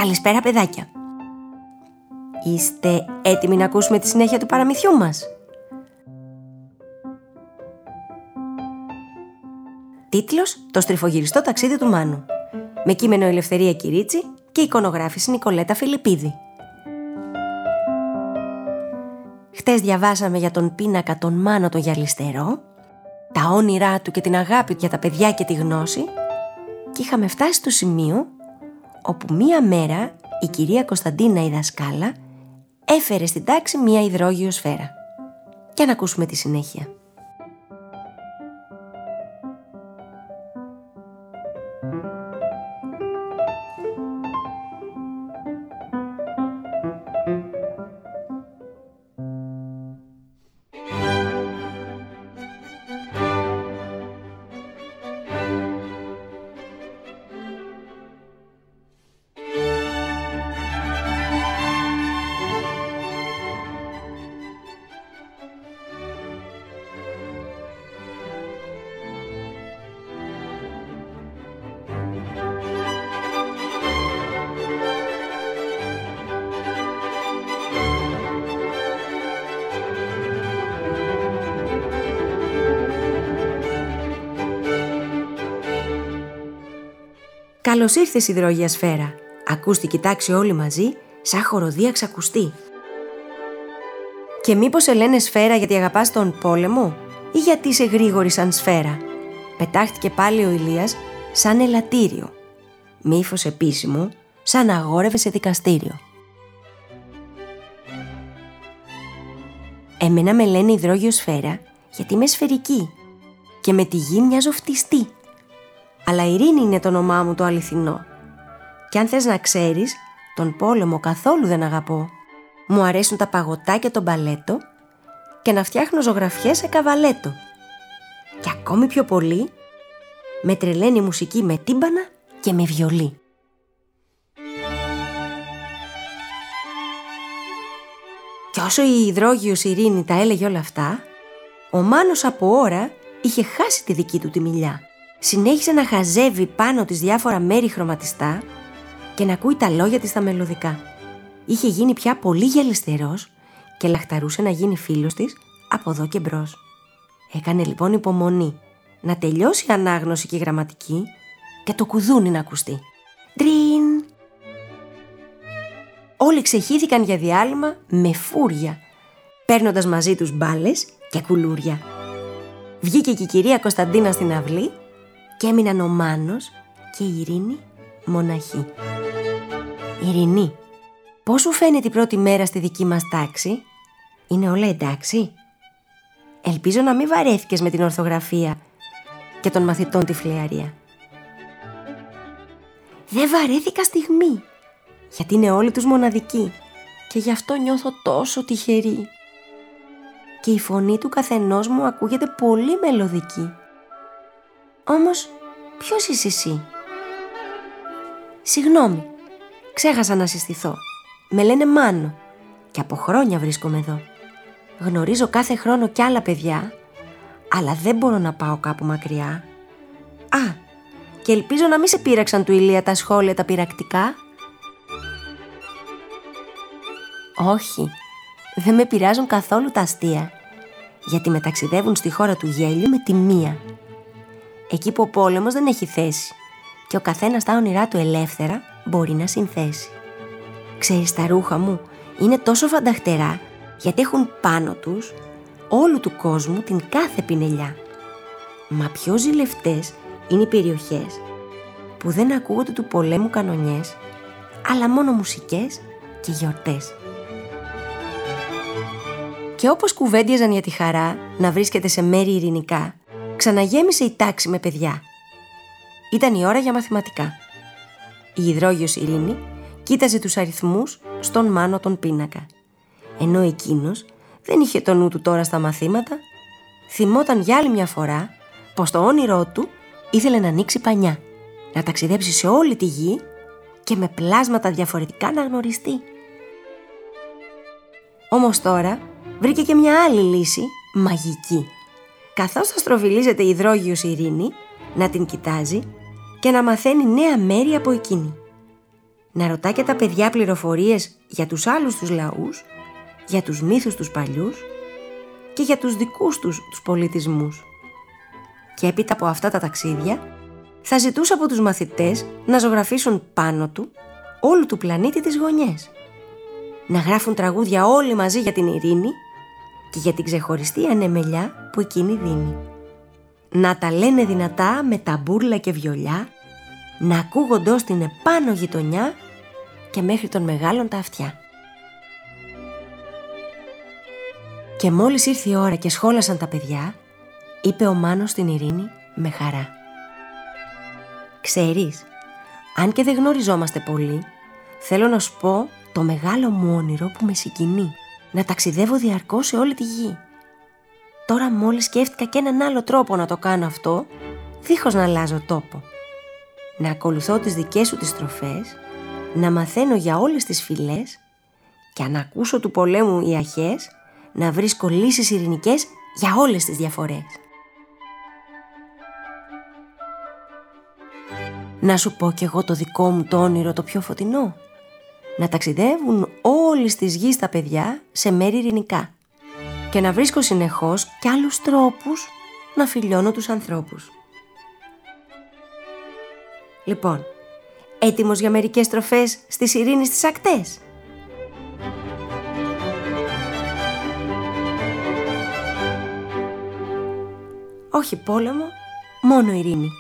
Καλησπέρα παιδάκια. Είστε έτοιμοι να ακούσουμε τη συνέχεια του παραμυθιού μας? Τίτλος: Το στριφογυριστό ταξίδι του Μάνου. Με κείμενο Ελευθερία Κυρίτσι και εικονογράφηση Νικολέτα Φιλιππίδη. Χτες διαβάσαμε για τον πίνακα τον Μάνο τον Γυαλιστερό, τα όνειρά του και την αγάπη για τα παιδιά και τη γνώση, και είχαμε φτάσει στο σημείο όπου μία μέρα η κυρία Κωνσταντίνα η δασκάλα έφερε στην τάξη μία υδρόγειο σφαίρα. Και να ακούσουμε τη συνέχεια. «Καλώς ήρθες, υδρόγεια σφαίρα», ακούστηκε η τάξη όλη μαζί, σαν χοροδία ξακουστή. «Και μήπως σε λένε σφαίρα γιατί αγαπάς τον πόλεμο ή γιατί είσαι γρήγορη σαν σφαίρα?» Πετάχτηκε πάλι ο Ηλίας σαν ελαττήριο, με ύφος επίσημο, σαν αγόρευε σε δικαστήριο. «Εμένα με λένε υδρόγειο σφαίρα γιατί είμαι σφαιρική και με τη γη μοιάζω φτιστή. Αλλά Ειρήνη είναι το όνομά μου το αληθινό. Και αν θες να ξέρεις, τον πόλεμο καθόλου δεν αγαπώ. Μου αρέσουν τα παγωτά και το μπαλέτο και να φτιάχνω ζωγραφιές σε καβαλέτο. Και ακόμη πιο πολύ, με τρελαίνει η μουσική με τύμπανα και με βιολί». Κι όσο η υδρόγειος Ειρήνη τα έλεγε όλα αυτά, ο Μάνος από ώρα είχε χάσει τη δική του τη μιλιά. Συνέχισε να χαζεύει πάνω της διάφορα μέρη χρωματιστά και να ακούει τα λόγια της στα μελωδικά. Είχε γίνει πια πολύ γυαλιστερός και λαχταρούσε να γίνει φίλος της από εδώ και μπρος. Έκανε λοιπόν υπομονή να τελειώσει η ανάγνωση και η γραμματική και το κουδούνι να ακουστεί. Τρίν! Όλοι ξεχύθηκαν για διάλειμμα με φούρια, παίρνοντας μαζί τους μπάλες και κουλούρια. Βγήκε και η κυρία Κωνσταντίνα στην αυλή και έμειναν ο Μάνος και η Ειρήνη μοναχοί. «Ειρηνή, πώς σου φαίνεται η πρώτη μέρα στη δική μας τάξη? Είναι όλα εντάξει? Ελπίζω να μην βαρέθηκες με την ορθογραφία και των μαθητών τη φλιαρία». «Δεν βαρέθηκα στιγμή, γιατί είναι όλοι τους μοναδικοί και γι' αυτό νιώθω τόσο τυχερή. Και η φωνή του καθενός μου ακούγεται πολύ μελωδική. Όμως, ποιος είσαι εσύ?» «Συγγνώμη, ξέχασα να συστηθώ. Με λένε Μάνο και από χρόνια βρίσκομαι εδώ. Γνωρίζω κάθε χρόνο κι άλλα παιδιά, αλλά δεν μπορώ να πάω κάπου μακριά. Α, και ελπίζω να μην σε πείραξαν του Ηλία τα σχόλια τα πειρακτικά». «Όχι, δεν με πειράζουν καθόλου τα αστεία, γιατί με ταξιδεύουν στη χώρα του γέλιου με τη μία. Εκεί που ο πόλεμος δεν έχει θέση και ο καθένας τα όνειρά του ελεύθερα μπορεί να συνθέσει. Ξέρεις, τα ρούχα μου είναι τόσο φανταχτερά γιατί έχουν πάνω τους όλου του κόσμου την κάθε πινελιά. Μα πιο ζηλευτές είναι οι περιοχές που δεν ακούγονται του πολέμου κανονιές, αλλά μόνο μουσικές και γιορτές». Και όπως κουβέντιαζαν για τη χαρά να βρίσκεται σε μέρη ειρηνικά, ξαναγέμισε η τάξη με παιδιά. Ήταν η ώρα για μαθηματικά. Η υδρόγειος Ειρήνη κοίταζε τους αριθμούς στον Μάνο τον πίνακα. Ενώ εκείνος δεν είχε το νου του τώρα στα μαθήματα, θυμόταν για άλλη μια φορά πως το όνειρό του ήθελε να ανοίξει πανιά, να ταξιδέψει σε όλη τη γη και με πλάσματα διαφορετικά να γνωριστεί. Όμως τώρα βρήκε και μια άλλη λύση μαγική. Καθώς θα στροβιλίζεται η υδρόγειος Ειρήνη, να την κοιτάζει και να μαθαίνει νέα μέρη από εκείνη. να ρωτά και τα παιδιά πληροφορίες για τους άλλους τους λαούς, για τους μύθους τους παλιούς και για τους δικούς τους πολιτισμούς. Και έπειτα από αυτά τα ταξίδια θα ζητούσε από τους μαθητές να ζωγραφίσουν πάνω του όλου του πλανήτη τις γωνιές, να γράφουν τραγούδια όλοι μαζί για την ειρήνη και για την ξεχωριστή ανεμελιά που εκείνη δίνει, να τα λένε δυνατά με ταμπούρλα και βιολιά, να ακούγονται ως την επάνω γειτονιά και μέχρι των μεγάλων τα αυτιά. Και μόλις ήρθε η ώρα και σχόλασαν τα παιδιά, είπε ο Μάνος στην Ειρήνη με χαρά: «Ξέρεις, αν και δεν γνωριζόμαστε πολύ, θέλω να σου πω το μεγάλο μου όνειρο που με συγκινεί, να ταξιδεύω διαρκώς σε όλη τη γη. Τώρα μόλις σκέφτηκα και έναν άλλο τρόπο να το κάνω αυτό, δίχως να αλλάζω τόπο. Να ακολουθώ τις δικές σου τις στροφές, να μαθαίνω για όλες τις φυλές και αν ακούσω του πολέμου οι αχές, να βρίσκω λύσεις ειρηνικές για όλες τις διαφορές. Να σου πω κι εγώ το δικό μου το όνειρο το πιο φωτεινό, να ταξιδεύουν όλης της γης τα παιδιά σε μέρη ειρηνικά και να βρίσκω συνεχώς κι άλλους τρόπους να φιλιώνω τους ανθρώπους». Λοιπόν, έτοιμος για μερικές στροφές στις ειρήνη στις ακτές? Όχι πόλεμο, μόνο ειρήνη.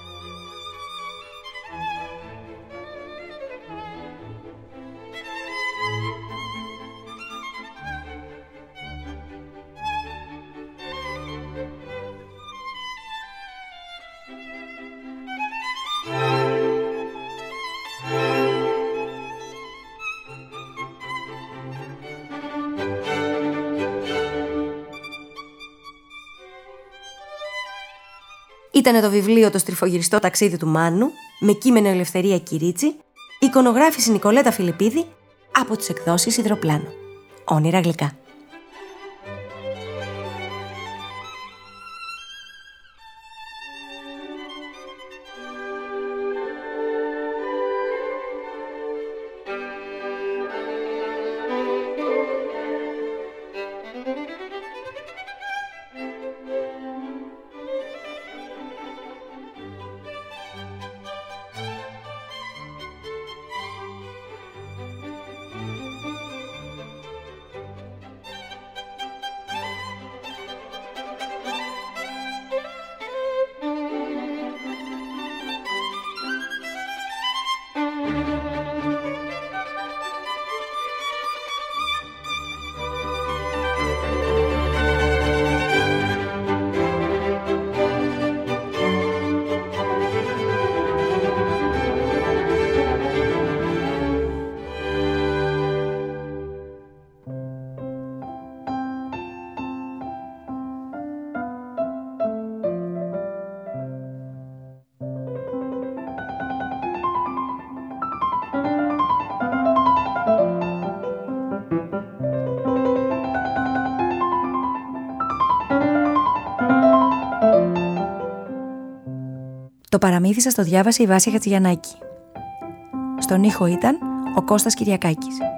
Ήτανε το βιβλίο «Το στριφογυριστό ταξίδι του Μάνου» με κείμενο Ελευθερία Κυρίτσι, εικονογράφηση Νικολέτα Φιλιππίδη από τις εκδόσεις Ιδροπλάνο. Όνειρα γλυκά. Το παραμύθι σας το διάβασε η Βάσια Χατζηγιαννάκη. Στον ήχο ήταν ο Κώστας Κυριακάκης.